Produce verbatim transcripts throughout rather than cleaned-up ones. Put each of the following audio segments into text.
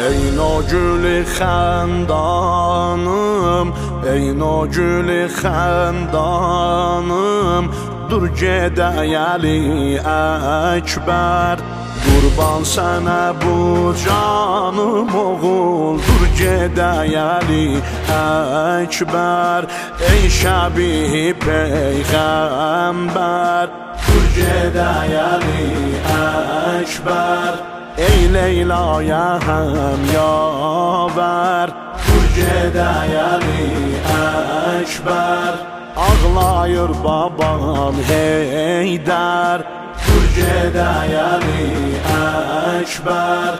Ey nogülü xəndanım, ey nogülü xəndanım, dur gedəyəli Əkbər. Qurban sənə bu canım oğul, dur gedəyəli Əkbər. Ey şəbih peyğəmbər, dur gedəyəli Əkbər. Ey Leyla'ya həm yavər, dur gedəyəli Əkbər. Ağlayır babam Heydər, dur gedəyəli Əkbər.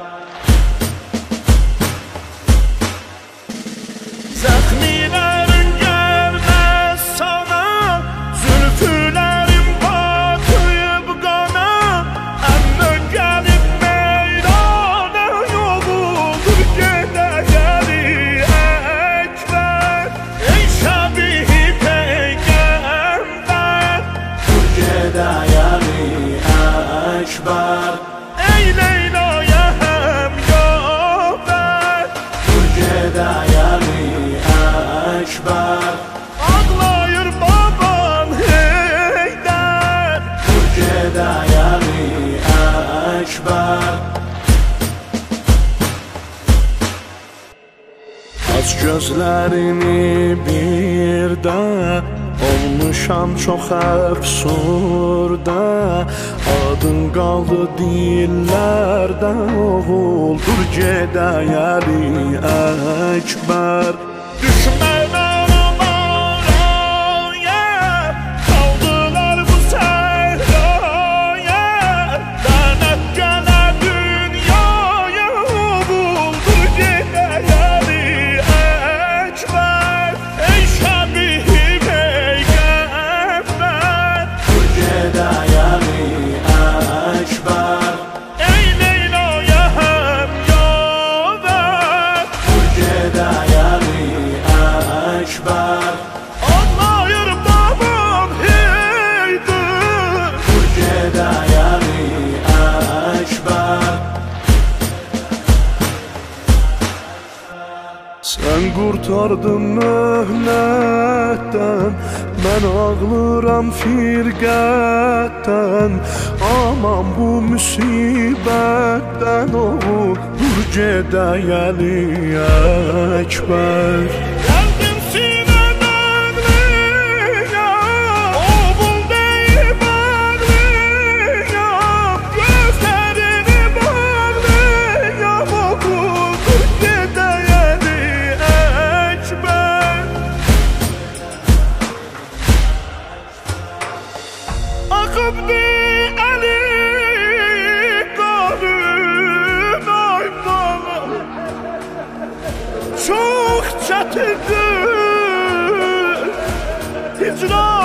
Zəxmilərin gəlməz sana, zülfülərin batıyıb qana. Əmmə gəlib meydana yolul, dur gedəyəli Əkbər. Ey şəbih peyğəmbər, dur gedəyəli Əkbər. Ey Leyla'ya həm yavər, dur gedəyəli Əkbər. Ağlayır baban Heydər, dur gedəyəli Əkbər. Aç gözlərini bir də, olmuşam çox əfsurda. Adın qaldı dillərdə oğul, dur gedəyəli Əkbər. Düşmən aralaraya, qaldılar bu səhraya. Lənət gələ dünyaya oğul, dur gedəyəli Əkbər. Ey şəbih peyğəmbər, dur gedəyəli Əkbər. Ey Leyla'ya həm yavər, dur gedəyəli Əkbər. Ağlayır babam Heydər, dur gedəyəli Əkbər. Sən qurtardın möhnətdən, mən ağlıram firqətdən. Aman bu müsibətdən oğul, dur gedəyəli Əkbər. Gəldim sinədən liyam, oğul deyib ərliyam. Gözlərini bağlıyam oğul, dur gedəyəli Əkbər. Akıbdı əli qanım ay bana, çox çətindir hicran.